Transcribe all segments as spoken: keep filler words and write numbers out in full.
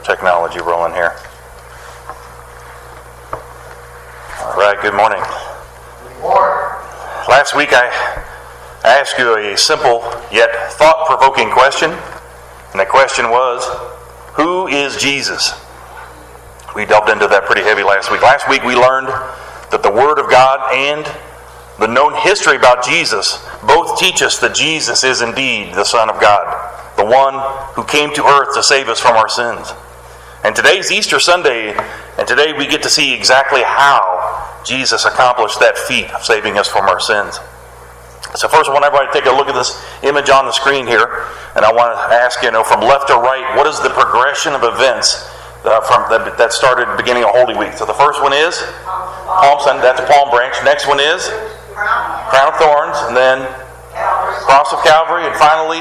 technology rolling here. All right, good morning. Good morning. Last week I asked you a simple yet thought-provoking question, and the question was, who is Jesus? We delved into that pretty heavy last week. Last week we learned that the Word of God and the known history about Jesus both teach us that Jesus is indeed the Son of God, the one who came to earth to save us from our sins. And today's Easter Sunday, and today we get to see exactly how Jesus accomplished that feat of saving us from our sins. So first I want everybody to take a look at this image on the screen here, and I want to ask, you know, from left to right, what is the progression of events uh, from the, that started beginning of Holy Week? So the first one is Palm Sunday, that's a palm branch. Next one is Crown of Thorns, and then Cross of Calvary, and finally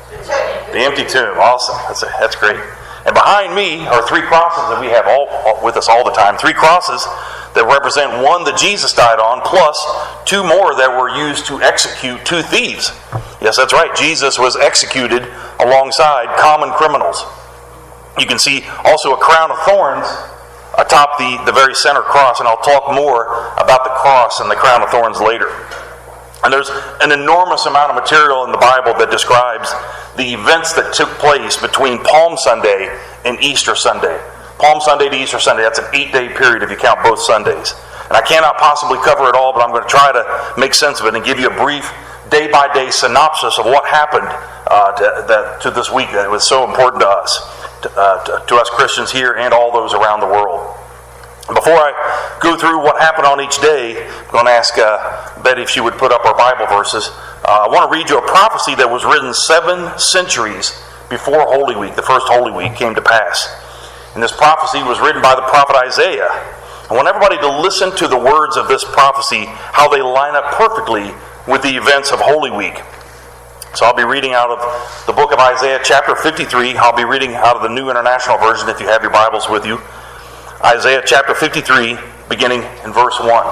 the empty tomb. Awesome, that's, a, that's great. And behind me are three crosses that we have all, all with us all the time. Three crosses that represent one that Jesus died on, plus two more that were used to execute two thieves. Yes, that's right. Jesus was executed alongside common criminals. You can see also a crown of thorns atop the, the very center cross, and I'll talk more about the cross and the crown of thorns later. And there's an enormous amount of material in the Bible that describes the events that took place between Palm Sunday and Easter Sunday. Palm Sunday to Easter Sunday, that's an eight-day period if you count both Sundays. And I cannot possibly cover it all, but I'm going to try to make sense of it and give you a brief day-by-day synopsis of what happened uh, to, that, to this week that was so important to us, to, uh, to, to us Christians here and all those around the world. Before I go through what happened on each day, I'm going to ask uh, Betty if she would put up our Bible verses. Uh, I want to read you a prophecy that was written seven centuries before Holy Week, the first Holy Week, came to pass. And this prophecy was written by the prophet Isaiah. I want everybody to listen to the words of this prophecy, how they line up perfectly with the events of Holy Week. So I'll be reading out of the book of Isaiah, chapter fifty-three. I'll be reading out of the New International Version if you have your Bibles with you. Isaiah chapter fifty-three, beginning in verse one.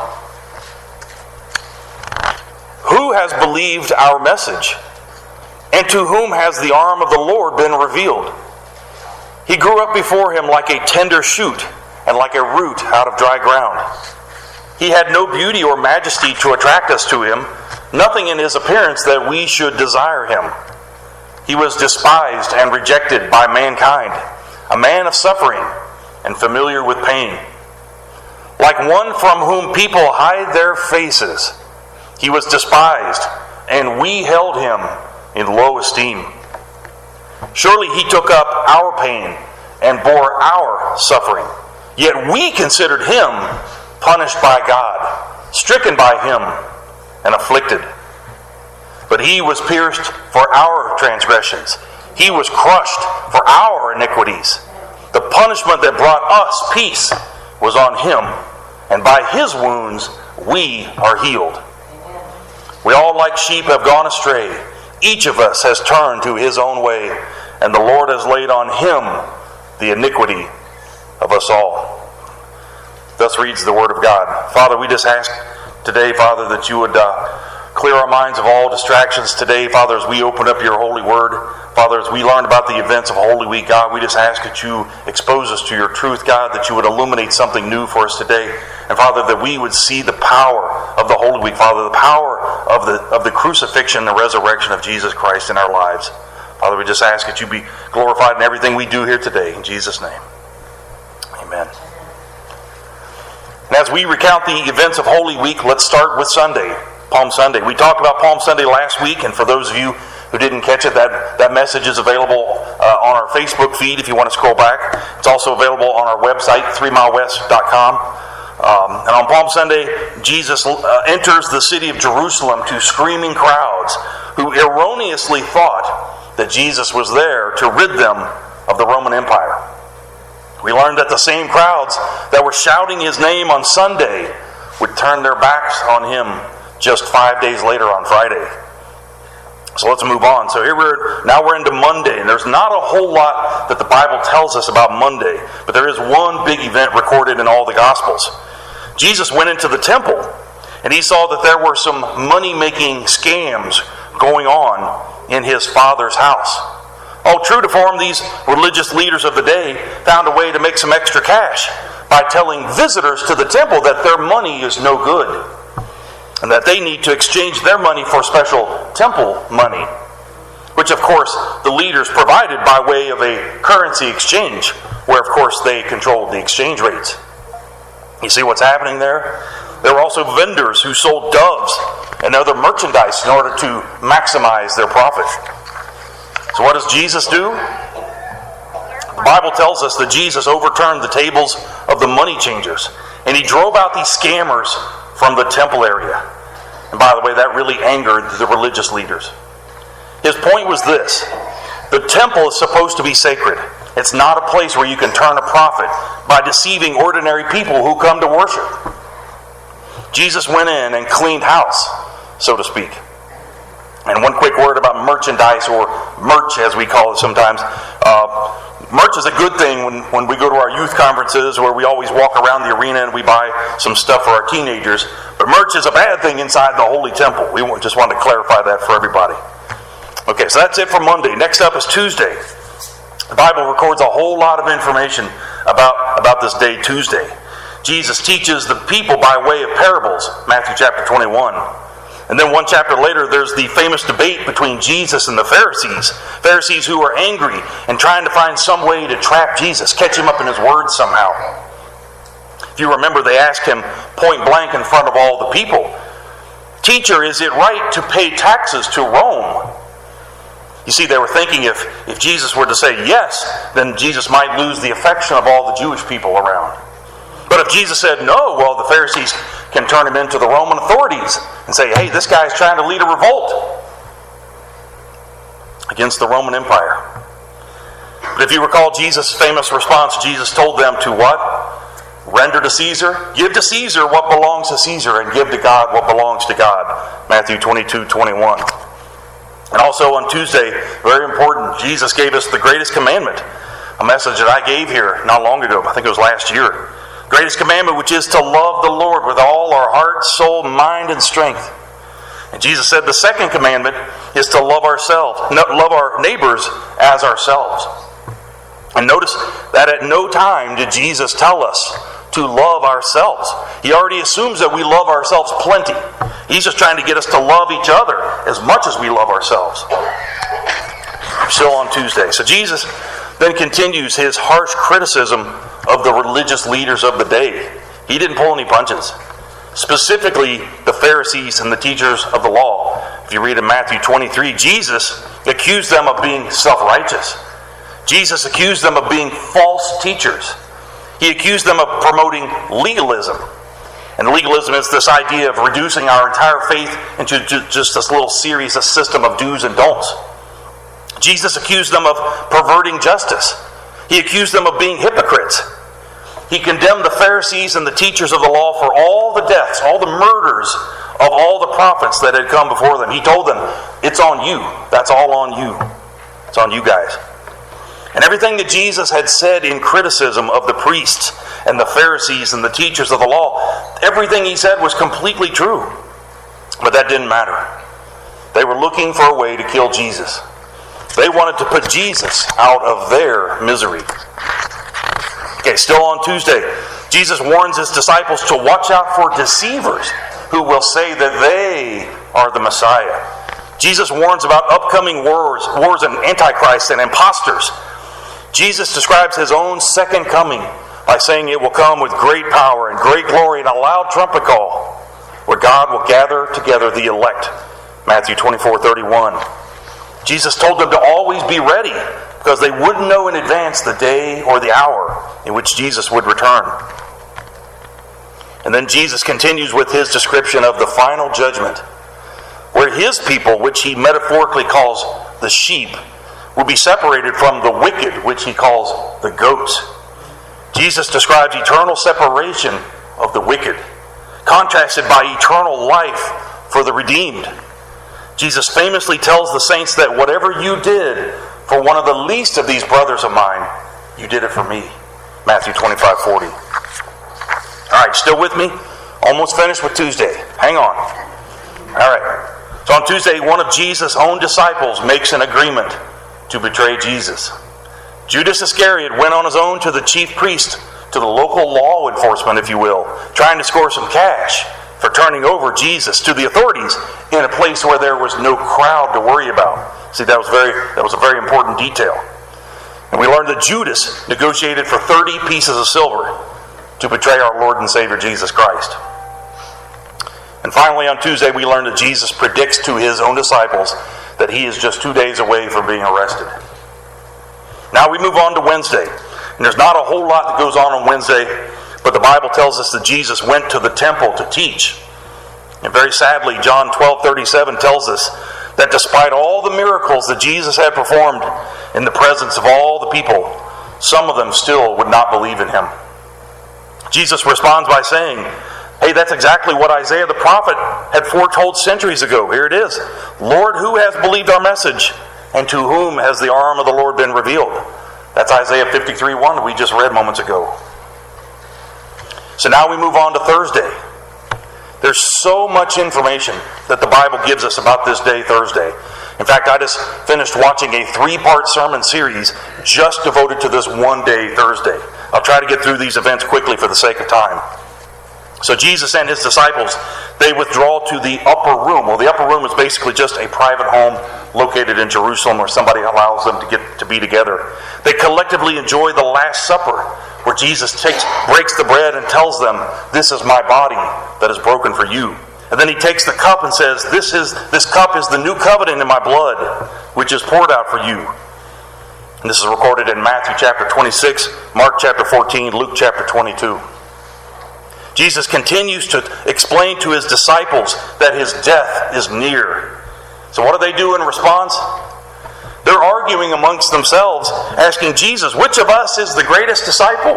Who has believed our message? And to whom has the arm of the Lord been revealed? He grew up before him like a tender shoot, and like a root out of dry ground. He had no beauty or majesty to attract us to him, nothing in his appearance that we should desire him. He was despised and rejected by mankind, a man of suffering, and familiar with pain. Like one from whom people hide their faces, he was despised, and we held him in low esteem. Surely he took up our pain and bore our suffering. Yet we considered him punished by God, stricken by him, and afflicted. But he was pierced for our transgressions. He was crushed for our iniquities. The punishment that brought us peace was on him, and by his wounds we are healed. We all like sheep have gone astray. Each of us has turned to his own way, and the Lord has laid on him the iniquity of us all. Thus reads the Word of God. Father, we just ask today, Father, that you would uh, clear our minds of all distractions today, Father, as we open up your holy word. Father, as we learn about the events of Holy Week, God, we just ask that you expose us to your truth, God, that you would illuminate something new for us today. And Father, that we would see the power of the Holy Week, Father, the power of the of the crucifixion and the resurrection of Jesus Christ in our lives. Father, we just ask that you be glorified in everything we do here today. In Jesus' name. Amen. And as we recount the events of Holy Week, let's start with Sunday, Palm Sunday. We talked about Palm Sunday last week, and for those of you who didn't catch it, that, that message is available uh, on our Facebook feed if you want to scroll back. It's also available on our website, three mile west dot com. Um, and on Palm Sunday, Jesus uh, enters the city of Jerusalem to screaming crowds who erroneously thought that Jesus was there to rid them of the Roman Empire. We learned that the same crowds that were shouting his name on Sunday would turn their backs on him just five days later on Friday. So let's move on. So here we're now we're into Monday, and there's not a whole lot that the Bible tells us about Monday, but there is one big event recorded in all the Gospels. Jesus went into the temple, and he saw that there were some money-making scams going on in his Father's house. All true to form, these religious leaders of the day found a way to make some extra cash by telling visitors to the temple that their money is no good and that they need to exchange their money for special temple money, which of course the leaders provided by way of a currency exchange, where of course they controlled the exchange rates. You see what's happening there? There were also vendors who sold doves and other merchandise in order to maximize their profit. So what does Jesus do? The Bible tells us that Jesus overturned the tables of the money changers, and he drove out these scammers from the temple area. And by the way, that really angered the religious leaders. His point was this: the temple is supposed to be sacred. It's not a place where you can turn a profit by deceiving ordinary people who come to worship. Jesus went in and cleaned house, so to speak. And one quick word about merchandise, or merch as we call it sometimes. Uh, merch is a good thing when, when we go to our youth conferences, where we always walk around the arena and we buy some stuff for our teenagers. But merch is a bad thing inside the Holy Temple. We just wanted to clarify that for everybody. Okay, so that's it for Monday. Next up is Tuesday. The Bible records a whole lot of information about, about this day, Tuesday. Jesus teaches the people by way of parables, Matthew chapter twenty-one. And then one chapter later, there's the famous debate between Jesus and the Pharisees. Pharisees who are angry and trying to find some way to trap Jesus, catch him up in his words somehow. If you remember, they asked him point blank in front of all the people, "Teacher, is it right to pay taxes to Rome?" You see, they were thinking if, if Jesus were to say yes, then Jesus might lose the affection of all the Jewish people around. But if Jesus said no, well, the Pharisees can turn him into the Roman authorities and say, hey, this guy's trying to lead a revolt against the Roman Empire. But if you recall Jesus' famous response, Jesus told them to what? Render to Caesar, give to Caesar what belongs to Caesar, and give to God what belongs to God. Matthew twenty-two twenty-one. And also on Tuesday, very important, Jesus gave us the greatest commandment, a message that I gave here not long ago, I think it was last year. Greatest commandment, which is to love the Lord with all our heart, soul, mind, and strength. And Jesus said the second commandment is to love ourselves, love our neighbors as ourselves. And notice that at no time did Jesus tell us to love ourselves. He already assumes that we love ourselves plenty. He's just trying to get us to love each other as much as we love ourselves. Still on Tuesday. So Jesus then continues his harsh criticism of the religious leaders of the day. He didn't pull any punches. Specifically, the Pharisees and the teachers of the law. If you read in Matthew twenty-three, Jesus accused them of being self-righteous. Jesus accused them of being false teachers. He accused them of promoting legalism. And legalism is this idea of reducing our entire faith into just this little series, a system of do's and don'ts. Jesus accused them of perverting justice. He accused them of being hypocrites. He condemned the Pharisees and the teachers of the law for all the deaths, all the murders of all the prophets that had come before them. He told them, it's on you. That's all on you. It's on you guys. And everything that Jesus had said in criticism of the priests and the Pharisees and the teachers of the law, everything he said was completely true. But that didn't matter. They were looking for a way to kill Jesus. They wanted to put Jesus out of their misery. Okay, still on Tuesday, Jesus warns his disciples to watch out for deceivers who will say that they are the Messiah. Jesus warns about upcoming wars, wars and antichrists and imposters. Jesus describes his own second coming by saying it will come with great power and great glory and a loud trumpet call, where God will gather together the elect. Matthew twenty-four thirty-one. Jesus told them to always be ready, because they wouldn't know in advance the day or the hour in which Jesus would return. And then Jesus continues with his description of the final judgment, where his people, which he metaphorically calls the sheep, will be separated from the wicked, which he calls the goats. Jesus describes eternal separation of the wicked, contrasted by eternal life for the redeemed. Jesus famously tells the saints that whatever you did for one of the least of these brothers of mine, you did it for me. Matthew twenty-five forty. All right, still with me? Almost finished with Tuesday. Hang on. All right. So on Tuesday, one of Jesus' own disciples makes an agreement to betray Jesus. Judas Iscariot went on his own to the chief priest, to the local law enforcement, if you will, trying to score some cash for turning over Jesus to the authorities in a place where there was no crowd to worry about. See, that was very that was a very important detail. And we learned that Judas negotiated for thirty pieces of silver to betray our Lord and Savior Jesus Christ. And finally, on Tuesday, we learned that Jesus predicts to his own disciples that he is just two days away from being arrested. Now we move on to Wednesday. And there's not a whole lot that goes on on Wednesday, but the Bible tells us that Jesus went to the temple to teach. And very sadly, John twelve thirty-seven tells us that despite all the miracles that Jesus had performed in the presence of all the people, some of them still would not believe in him. Jesus responds by saying, hey, that's exactly what Isaiah the prophet had foretold centuries ago. Here it is. Lord, who has believed our message? And to whom has the arm of the Lord been revealed? That's Isaiah fifty-three one we just read moments ago. So now we move on to Thursday. There's so much information that the Bible gives us about this day, Thursday. In fact, I just finished watching a three-part sermon series just devoted to this one day, Thursday. I'll try to get through these events quickly for the sake of time. So Jesus and his disciples, they withdraw to the upper room. Well, the upper room is basically just a private home located in Jerusalem where somebody allows them to get to be together. They collectively enjoy the Last Supper, where Jesus takes, breaks the bread and tells them, this is my body that is broken for you. And then he takes the cup and says, this is this cup is the new covenant in my blood, which is poured out for you. And this is recorded in Matthew chapter twenty-six, Mark chapter fourteen, Luke chapter twenty-two. Jesus continues to explain to his disciples that his death is near. So what do they do in response? They're arguing amongst themselves, asking Jesus, which of us is the greatest disciple?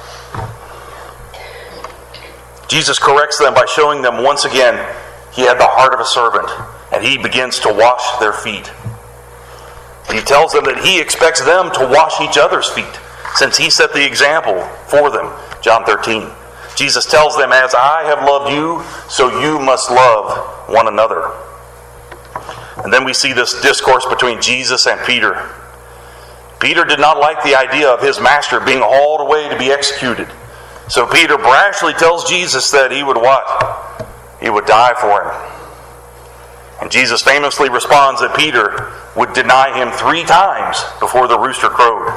Jesus corrects them by showing them once again he had the heart of a servant, and he begins to wash their feet. And he tells them that he expects them to wash each other's feet, since he set the example for them. John thirteen. Jesus tells them, as I have loved you, so you must love one another. And then we see this discourse between Jesus and Peter. Peter did not like the idea of his master being hauled away to be executed. So Peter brashly tells Jesus that he would what? He would die for him. And Jesus famously responds that Peter would deny him three times before the rooster crowed.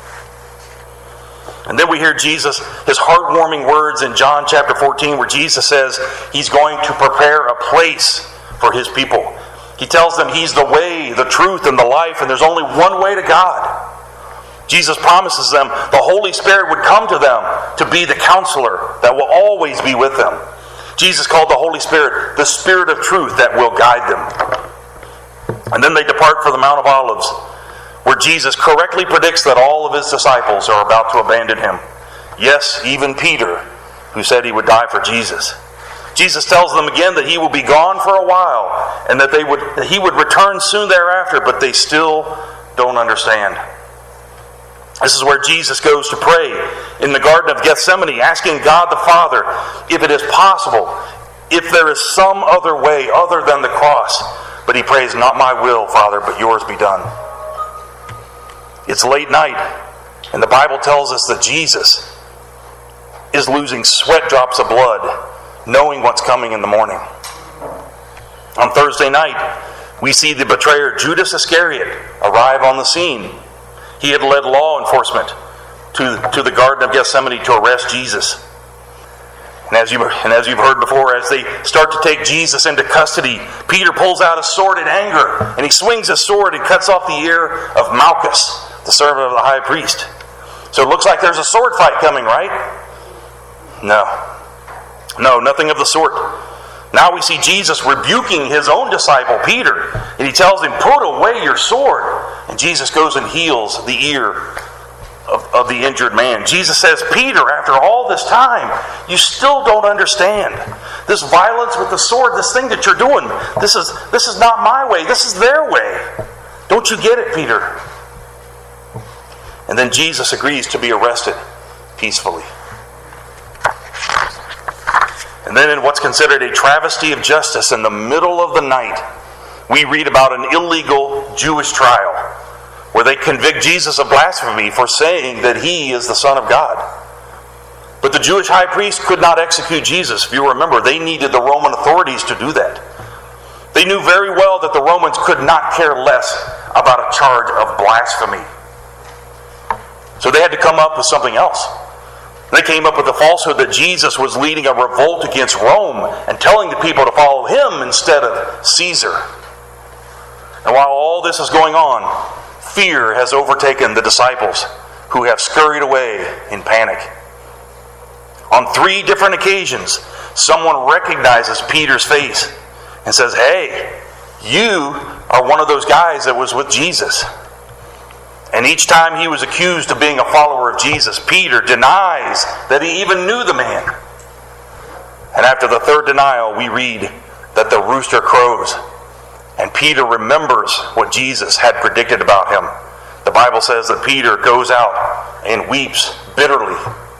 And then we hear Jesus, his heartwarming words in John chapter fourteen, where Jesus says he's going to prepare a place for his people. He tells them he's the way, the truth, and the life, and there's only one way to God. Jesus promises them the Holy Spirit would come to them to be the counselor that will always be with them. Jesus called the Holy Spirit the Spirit of truth that will guide them. And then they depart for the Mount of Olives, where Jesus correctly predicts that all of his disciples are about to abandon him. Yes, even Peter, who said he would die for Jesus. Jesus tells them again that he will be gone for a while, and that they would that he would return soon thereafter, but they still don't understand. This is where Jesus goes to pray in the Garden of Gethsemane, asking God the Father if it is possible, if there is some other way other than the cross. But he prays, not my will, Father, but yours be done. It's late night, and the Bible tells us that Jesus is losing sweat drops of blood, knowing what's coming in the morning. On Thursday night, we see the betrayer Judas Iscariot arrive on the scene. He had led law enforcement to, to the Garden of Gethsemane to arrest Jesus. And as, you, and as you've heard before, as they start to take Jesus into custody, Peter pulls out a sword in anger, and he swings his sword and cuts off the ear of Malchus, the servant of the high priest. So it looks like there's a sword fight coming, right? No. No, nothing of the sort. Now we see Jesus rebuking his own disciple, Peter, and he tells him, put away your sword. And Jesus goes and heals the ear of, of the injured man. Jesus says, Peter, after all this time, you still don't understand. This violence with the sword, this thing that you're doing, this is, this is not my way, this is their way. Don't you get it, Peter? And then Jesus agrees to be arrested peacefully. And then in what's considered a travesty of justice, in the middle of the night, we read about an illegal Jewish trial where where they convict Jesus of blasphemy for saying that he is the Son of God. But the Jewish high priest could not execute Jesus. If you remember, they needed the Roman authorities to do that. They knew very well that the Romans could not care less about a charge of blasphemy. So they had to come up with something else. They came up with the falsehood that Jesus was leading a revolt against Rome and telling the people to follow him instead of Caesar. And while all this is going on, fear has overtaken the disciples, who have scurried away in panic. On three different occasions, someone recognizes Peter's face and says, "Hey, you are one of those guys that was with Jesus." And each time he was accused of being a follower of Jesus, Peter denies that he even knew the man. And after the third denial, we read that the rooster crows. And Peter remembers what Jesus had predicted about him. The Bible says that Peter goes out and weeps bitterly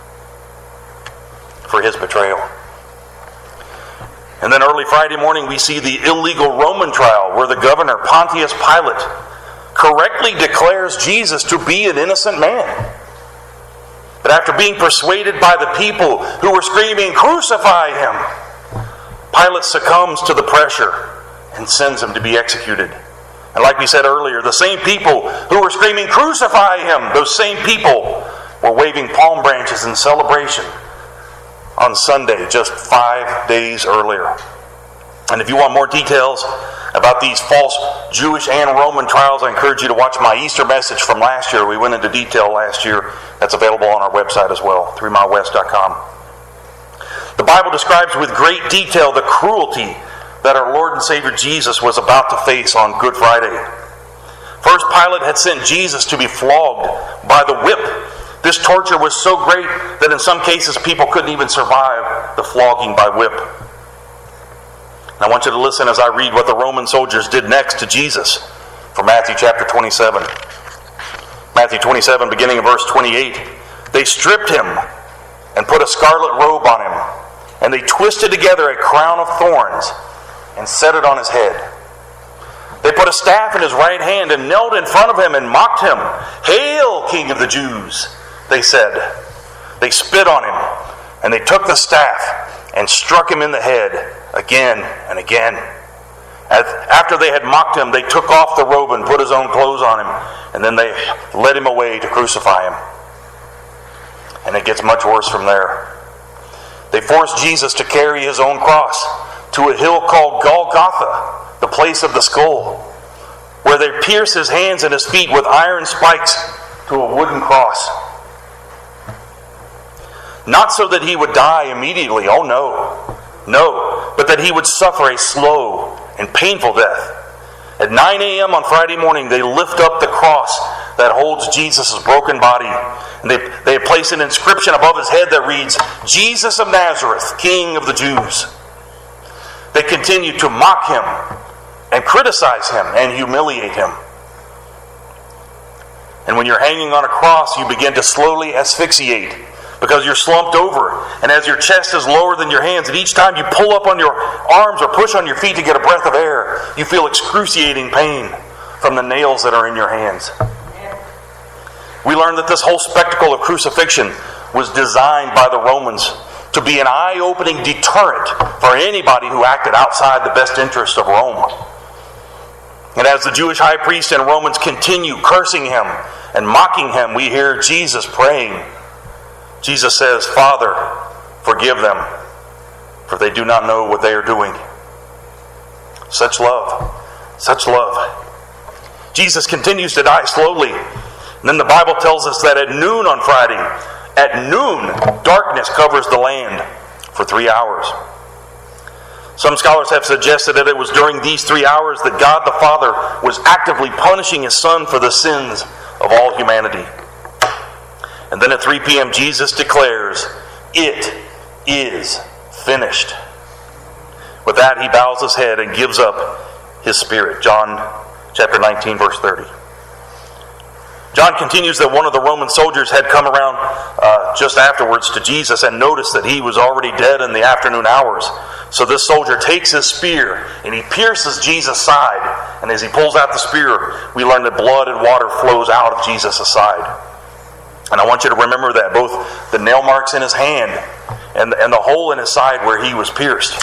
for his betrayal. And then early Friday morning, we see the illegal Roman trial where the governor, Pontius Pilate, correctly declares Jesus to be an innocent man. But after being persuaded by the people who were screaming, "Crucify him!" Pilate succumbs to the pressure and sends him to be executed. And like we said earlier, the same people who were screaming, "Crucify him!" those same people were waving palm branches in celebration on Sunday, just five days earlier. And if you want more details about these false Jewish and Roman trials, I encourage you to watch my Easter message from last year. We went into detail last year. That's available on our website as well, three mile west dot com. The Bible describes with great detail the cruelty that our Lord and Savior Jesus was about to face on Good Friday. First, Pilate had sent Jesus to be flogged by the whip. This torture was so great that in some cases people couldn't even survive the flogging by whip. I want you to listen as I read what the Roman soldiers did next to Jesus from Matthew chapter twenty-seven. Matthew twenty-seven, beginning of verse twenty-eight. They stripped him and put a scarlet robe on him, and they twisted together a crown of thorns and set it on his head. They put a staff in his right hand and knelt in front of him and mocked him. "Hail, King of the Jews," they said. They spit on him, and they took the staff and struck him in the head again and again. After they had mocked him, they took off the robe and put his own clothes on him, and then they led him away to crucify him. And it gets much worse from there. They forced Jesus to carry his own cross to a hill called Golgotha, the place of the skull, where they pierced his hands and his feet with iron spikes to a wooden cross. Not so that he would die immediately, oh no, no, but that he would suffer a slow and painful death. At nine a.m. on Friday morning, they lift up the cross that holds Jesus' broken body, and they, they place an inscription above his head that reads, "Jesus of Nazareth, King of the Jews." They continue to mock him and criticize him and humiliate him. And when you're hanging on a cross, you begin to slowly asphyxiate because you're slumped over. And as your chest is lower than your hands, and each time you pull up on your arms or push on your feet to get a breath of air, you feel excruciating pain from the nails that are in your hands. We learned that this whole spectacle of crucifixion was designed by the Romans to be an eye-opening deterrent for anybody who acted outside the best interest of Rome. And as the Jewish high priest and Romans continue cursing him and mocking him, we hear Jesus praying. Jesus says, "Father, forgive them, for they do not know what they are doing." Such love. Such love. Jesus continues to die slowly. And then the Bible tells us that at noon on Friday, at noon, darkness covers the land for three hours. Some scholars have suggested that it was during these three hours that God the Father was actively punishing his Son for the sins of all humanity. And then at three p.m. Jesus declares, "It is finished." With that, he bows his head and gives up his spirit. John chapter nineteen, verse thirty. John continues that one of the Roman soldiers had come around uh, just afterwards to Jesus and noticed that he was already dead in the afternoon hours. So this soldier takes his spear and he pierces Jesus' side And as he pulls out the spear, we learn that blood and water flows out of Jesus' side. And I want you to remember that, both the nail marks in his hand and, and the hole in his side where he was pierced.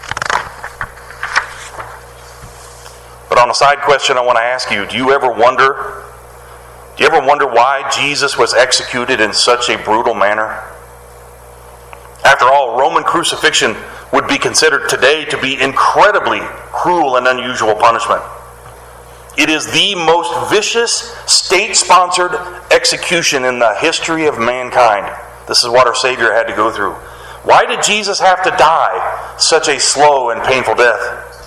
But on a side question, I want to ask you, do you ever wonder, do you ever wonder why Jesus was executed in such a brutal manner? After all, Roman crucifixion would be considered today to be incredibly cruel and unusual punishment. It is the most vicious, state-sponsored execution in the history of mankind. This is what our Savior had to go through. Why did Jesus have to die such a slow and painful death?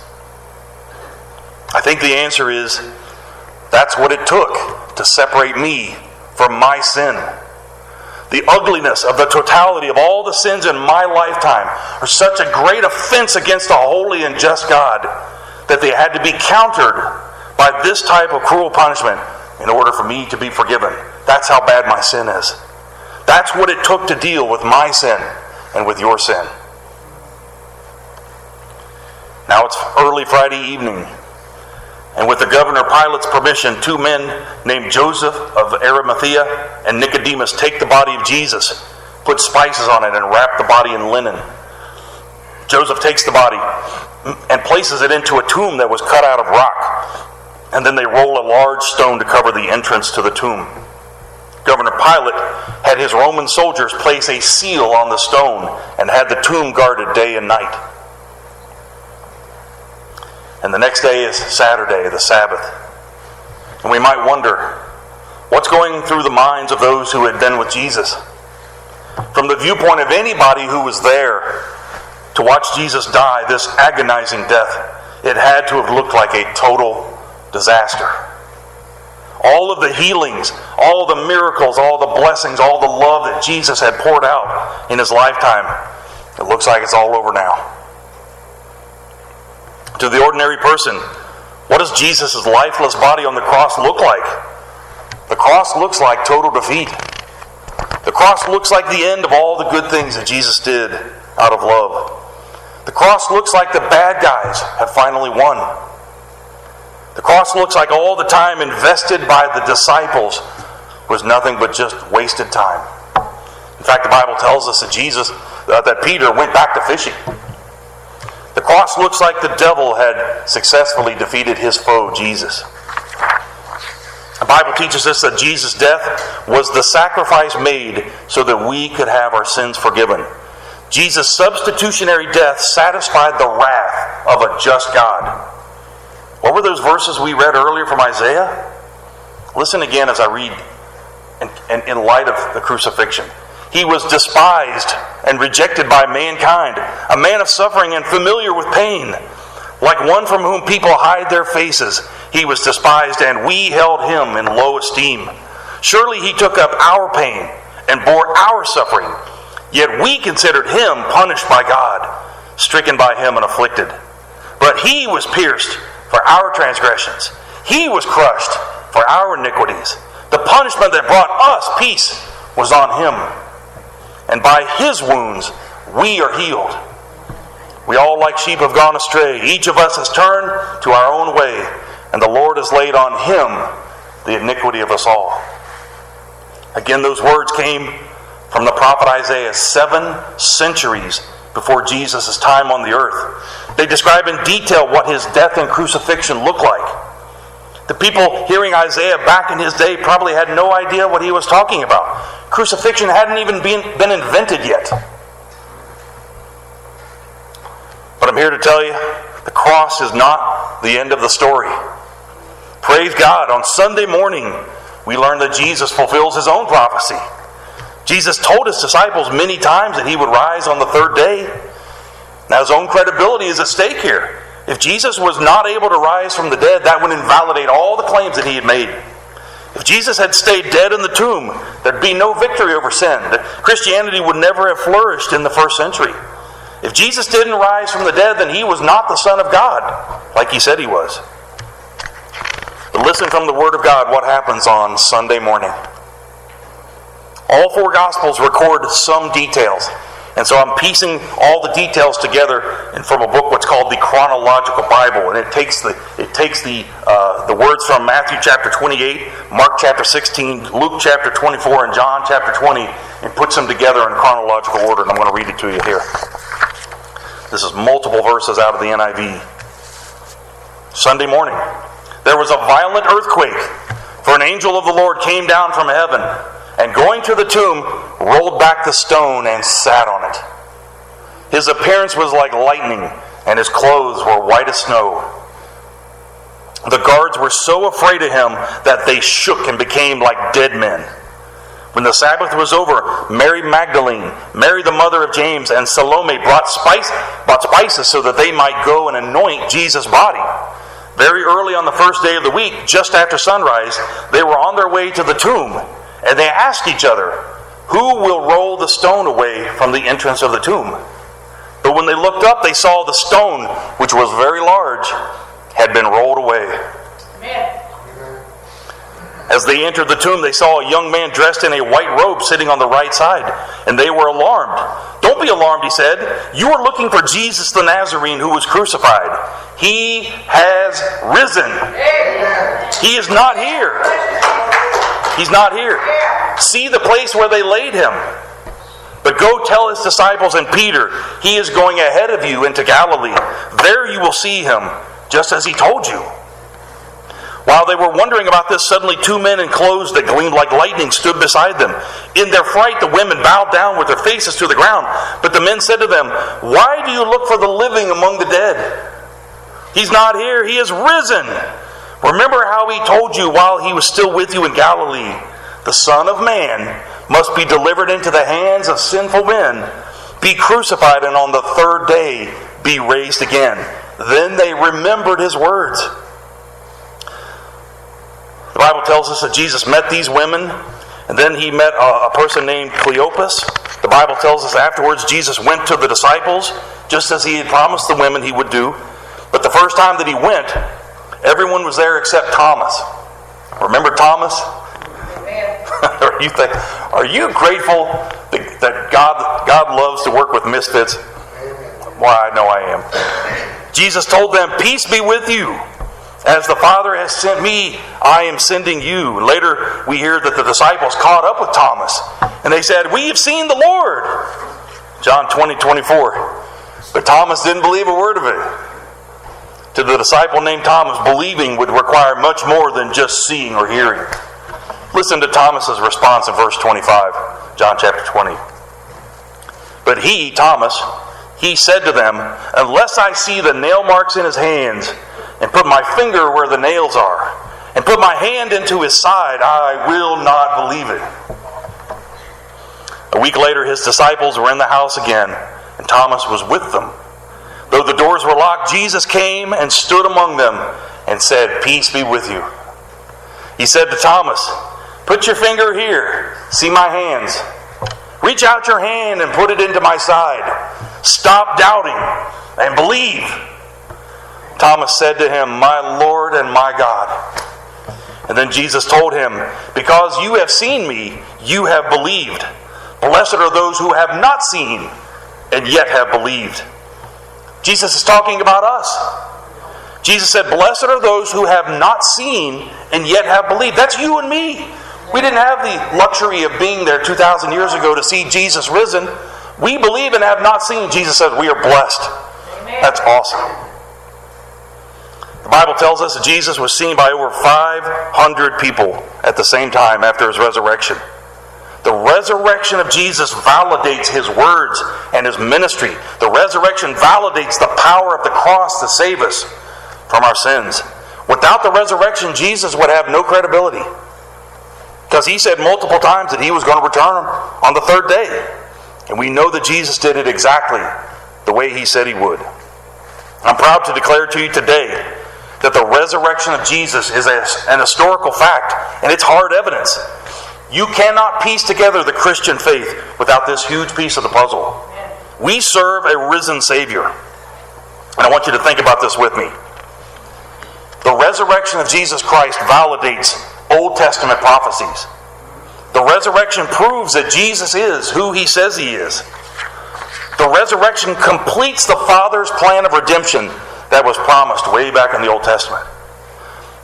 I think the answer is, that's what it took to separate me from my sin. The ugliness of the totality of all the sins in my lifetime are such a great offense against a holy and just God that they had to be countered by this type of cruel punishment in order for me to be forgiven. That's how bad my sin is. That's what it took to deal with my sin and with your sin. Now it's early Friday evening, and with the governor Pilate's permission, two men named Joseph of Arimathea and Nicodemus take the body of Jesus, put spices on it, and wrap the body in linen. Joseph takes the body and places it into a tomb that was cut out of rock. And then they roll a large stone to cover the entrance to the tomb. Governor Pilate had his Roman soldiers place a seal on the stone and had the tomb guarded day and night. And the next day is Saturday, the Sabbath. And we might wonder, what's going through the minds of those who had been with Jesus? From the viewpoint of anybody who was there to watch Jesus die this agonizing death, it had to have looked like a total disaster. All of the healings, all the miracles, all the blessings, all the love that Jesus had poured out in his lifetime, it looks like it's all over now. To the ordinary person, what does Jesus' lifeless body on the cross look like? The cross looks like total defeat. The cross looks like the end of all the good things that Jesus did out of love. The cross looks like the bad guys have finally won. The cross looks like all the time invested by the disciples was nothing but just wasted time. In fact, the Bible tells us that Jesus, uh, that Peter went back to fishing. The cross looks like the devil had successfully defeated his foe, Jesus. The Bible teaches us that Jesus' death was the sacrifice made so that we could have our sins forgiven. Jesus' substitutionary death satisfied the wrath of a just God. What were those verses we read earlier from Isaiah? Listen again as I read in, in, in light of the crucifixion. He was despised and rejected by mankind, a man of suffering and familiar with pain. Like one from whom people hide their faces, he was despised, and we held him in low esteem. Surely he took up our pain and bore our suffering, yet we considered him punished by God, stricken by him and afflicted. But he was pierced for our transgressions. He was crushed for our iniquities. The punishment that brought us peace was on him. And by his wounds we are healed. We all like sheep have gone astray. Each of us has turned to our own way, and the Lord has laid on him the iniquity of us all. Again, those words came from the prophet Isaiah seven centuries before Jesus' time on the earth. They describe in detail what his death and crucifixion looked like. The people hearing Isaiah back in his day probably had no idea what he was talking about. Crucifixion hadn't even been, been invented yet. But I'm here to tell you, the cross is not the end of the story. Praise God, on Sunday morning, we learn that Jesus fulfills his own prophecy. Jesus told his disciples many times that he would rise on the third day. Now his own credibility is at stake here. If Jesus was not able to rise from the dead, that would invalidate all the claims that he had made. If Jesus had stayed dead in the tomb, there'd be no victory over sin. Christianity would never have flourished in the first century. If Jesus didn't rise from the dead, then he was not the Son of God, like he said he was. But listen from the Word of God what happens on Sunday morning. All four Gospels record some details. And so I'm piecing all the details together and from a book what's called the Chronological Bible. And it takes the it takes the uh, the words from Matthew chapter twenty-eight, Mark chapter sixteen, Luke chapter twenty-four, and John chapter twenty, and puts them together in chronological order. And I'm going to read it to you here. This is multiple verses out of the N I V. Sunday morning, there was a violent earthquake, for an angel of the Lord came down from heaven, and going to the tomb, rolled back the stone and sat on it. His appearance was like lightning, and his clothes were white as snow. The guards were so afraid of him that they shook and became like dead men. When the Sabbath was over, Mary Magdalene, Mary the mother of James, and Salome brought spice, bought spices so that they might go and anoint Jesus' body. Very early on the first day of the week, just after sunrise, they were on their way to the tomb, and they asked each other, "Who will roll the stone away from the entrance of the tomb?" But when they looked up, they saw the stone, which was very large, had been rolled away. Amen. As they entered the tomb, they saw a young man dressed in a white robe sitting on the right side, and they were alarmed. "Don't be alarmed," he said. "You are looking for Jesus the Nazarene who was crucified. He has risen. Amen. He is not here. He's not here. See the place where they laid him. But go tell his disciples and Peter, he is going ahead of you into Galilee. There you will see him, just as he told you." While they were wondering about this, suddenly two men in clothes that gleamed like lightning stood beside them. In their fright, the women bowed down with their faces to the ground. But the men said to them, "Why do you look for the living among the dead? He's not here, he is risen. Remember how he told you while he was still with you in Galilee. The Son of Man must be delivered into the hands of sinful men, be crucified, and on the third day be raised again." Then they remembered his words. The Bible tells us that Jesus met these women, and then he met a, a person named Cleopas. The Bible tells us afterwards Jesus went to the disciples, just as he had promised the women he would do. But the first time that he went, everyone was there except Thomas. Remember Thomas? are, you think, are you grateful that, that God, God loves to work with misfits? Why, I know I am. Jesus told them, "Peace be with you. As the Father has sent me, I am sending you." Later, we hear that the disciples caught up with Thomas, and they said, "We have seen the Lord." John twenty, twenty-four. But Thomas didn't believe a word of it. To the disciple named Thomas, believing would require much more than just seeing or hearing. Listen to Thomas's response in verse twenty-five, John chapter twenty. But he, Thomas, he said to them, "Unless I see the nail marks in his hands, and put my finger where the nails are, and put my hand into his side, I will not believe it." A week later, his disciples were in the house again, and Thomas was with them. Though the doors were locked, Jesus came and stood among them and said, "Peace be with you." He said to Thomas, "Put your finger here. See my hands. Reach out your hand and put it into my side. Stop doubting and believe." Thomas said to him, "My Lord and my God." And then Jesus told him, "Because you have seen me, you have believed. Blessed are those who have not seen and yet have believed." Jesus is talking about us. Jesus said, "Blessed are those who have not seen and yet have believed." That's you and me. We didn't have the luxury of being there two thousand years ago to see Jesus risen. We believe and have not seen. Jesus said we are blessed. Amen. That's awesome. The Bible tells us that Jesus was seen by over five hundred people at the same time after his resurrection. The resurrection of Jesus validates his words and his ministry. The resurrection validates the power of the cross to save us from our sins. Without the resurrection, Jesus would have no credibility, because he said multiple times that he was going to return on the third day. And we know that Jesus did it exactly the way he said he would. I'm proud to declare to you today that the resurrection of Jesus is an historical fact, and it's hard evidence. You cannot piece together the Christian faith without this huge piece of the puzzle. We serve a risen Savior. And I want you to think about this with me. The resurrection of Jesus Christ validates Old Testament prophecies. The resurrection proves that Jesus is who he says he is. The resurrection completes the Father's plan of redemption that was promised way back in the Old Testament.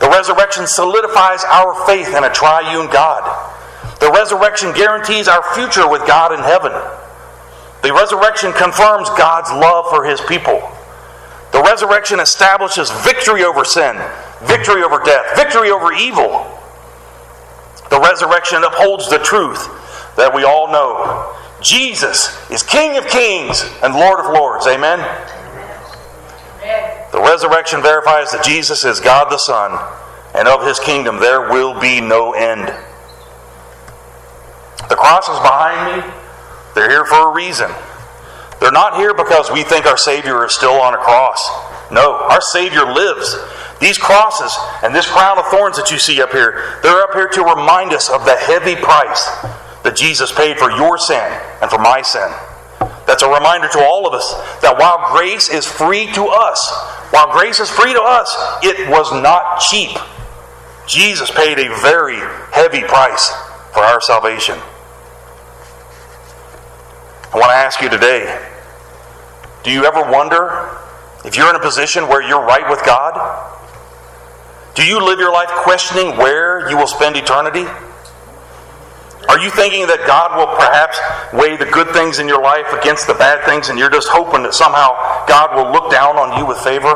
The resurrection solidifies our faith in a triune God. The resurrection guarantees our future with God in heaven. The resurrection confirms God's love for His people. The resurrection establishes victory over sin, victory over death, victory over evil. The resurrection upholds the truth that we all know. Jesus is King of kings and Lord of lords. Amen? The resurrection verifies that Jesus is God the Son, and of His kingdom there will be no end. The cross is behind me. They're here for a reason. They're not here because we think our Savior is still on a cross. No, our Savior lives. These crosses and this crown of thorns that you see up here, they're up here to remind us of the heavy price that Jesus paid for your sin and for my sin. That's a reminder to all of us that while grace is free to us, while grace is free to us, it was not cheap. Jesus paid a very heavy price for our salvation. I want to ask you today, do you ever wonder if you're in a position where you're right with God? Do you live your life questioning where you will spend eternity? Are you thinking that God will perhaps weigh the good things in your life against the bad things, and you're just hoping that somehow God will look down on you with favor?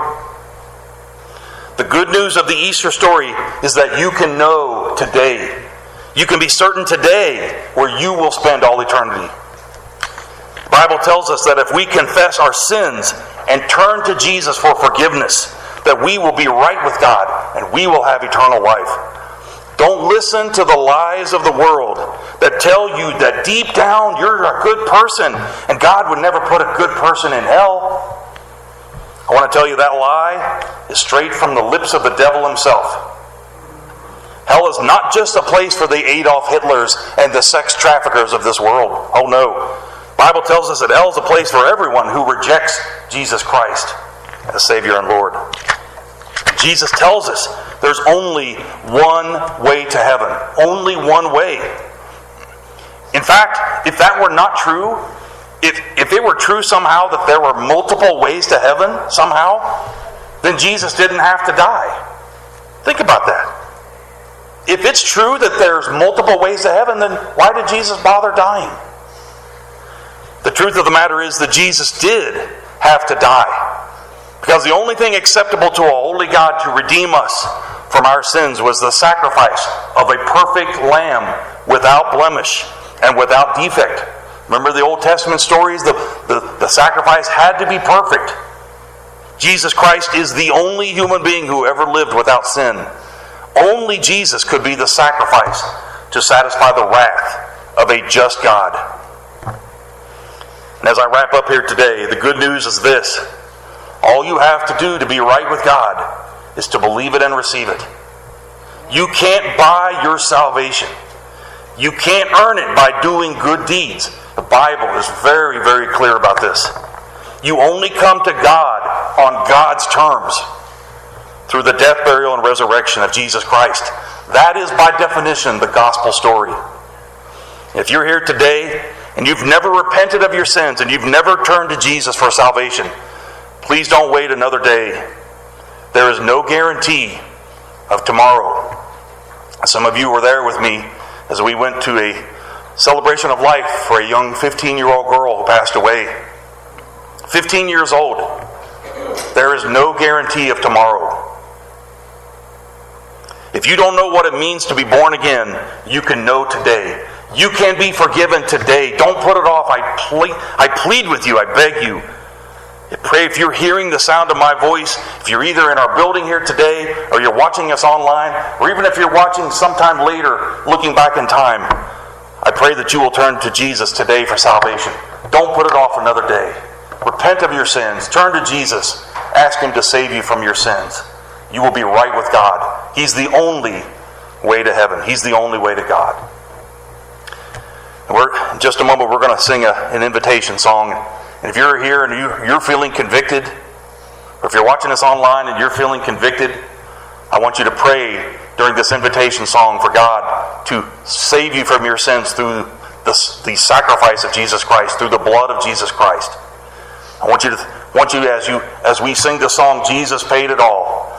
The good news of the Easter story is that you can know today. You can be certain today where you will spend all eternity. The Bible tells us that if we confess our sins and turn to Jesus for forgiveness, that we will be right with God and we will have eternal life. Don't listen to the lies of the world that tell you that deep down you're a good person and God would never put a good person in hell. I want to tell you that lie is straight from the lips of the devil himself. Hell is not just a place for the Adolf Hitlers and the sex traffickers of this world. Oh no. The Bible tells us that hell is a place for everyone who rejects Jesus Christ as Savior and Lord. Jesus tells us there's only one way to heaven. Only one way. In fact, if that were not true, if, if it were true somehow that there were multiple ways to heaven, somehow, then Jesus didn't have to die. Think about that. If it's true that there's multiple ways to heaven, then why did Jesus bother dying? The truth of the matter is that Jesus did have to die. Because the only thing acceptable to a holy God to redeem us from our sins was the sacrifice of a perfect lamb without blemish and without defect. Remember the Old Testament stories? The, the, the sacrifice had to be perfect. Jesus Christ is the only human being who ever lived without sin. Only Jesus could be the sacrifice to satisfy the wrath of a just God. And as I wrap up here today, the good news is this. All you have to do to be right with God is to believe it and receive it. You can't buy your salvation. You can't earn it by doing good deeds. The Bible is very, very clear about this. You only come to God on God's terms through the death, burial, and resurrection of Jesus Christ. That is, by definition, the gospel story. If you're here today and you've never repented of your sins and you've never turned to Jesus for salvation, please don't wait another day. There is no guarantee of tomorrow. Some of you were there with me as we went to a celebration of life for a young fifteen-year-old girl who passed away. fifteen years old. There is no guarantee of tomorrow. If you don't know what it means to be born again, you can know today. You can be forgiven today. Don't put it off. I plead, I plead with you. I beg you. I pray if you're hearing the sound of my voice, if you're either in our building here today or you're watching us online, or even if you're watching sometime later, looking back in time, I pray that you will turn to Jesus today for salvation. Don't put it off another day. Repent of your sins. Turn to Jesus. Ask Him to save you from your sins. You will be right with God. He's the only way to heaven. He's the only way to God. And we're, in just a moment, we're going to sing a, an invitation song. And if you're here and you, you're feeling convicted, or if you're watching us online and you're feeling convicted, I want you to pray during this invitation song for God to save you from your sins through the, the sacrifice of Jesus Christ, through the blood of Jesus Christ. I want you to want you as you as we sing the song, Jesus paid it all.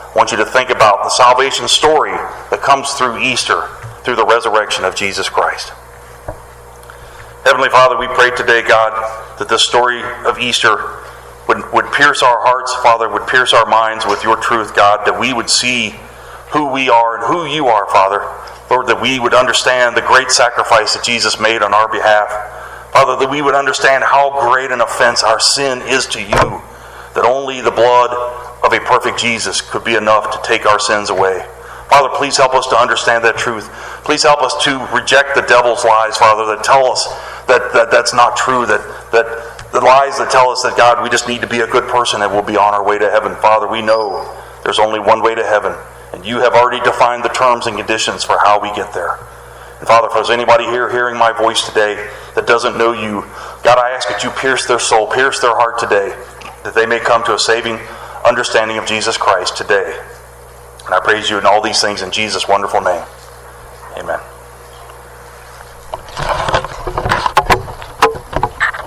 I want you to think about the salvation story that comes through Easter, through the resurrection of Jesus Christ. Heavenly Father, we pray today, God, that the story of Easter would, would pierce our hearts, Father, would pierce our minds with your truth, God, that we would see who we are and who you are, Father. Lord, that we would understand the great sacrifice that Jesus made on our behalf. Father, that we would understand how great an offense our sin is to you, that only the blood of a perfect Jesus could be enough to take our sins away. Father, please help us to understand that truth. Please help us to reject the devil's lies, Father, that tell us that, that that's not true, that, that the lies that tell us that, God, we just need to be a good person and we'll be on our way to heaven. Father, we know there's only one way to heaven, and you have already defined the terms and conditions for how we get there. And Father, if there's anybody here hearing my voice today that doesn't know you, God, I ask that you pierce their soul, pierce their heart today, that they may come to a saving understanding of Jesus Christ today. And I praise you in all these things in Jesus' wonderful name. Amen.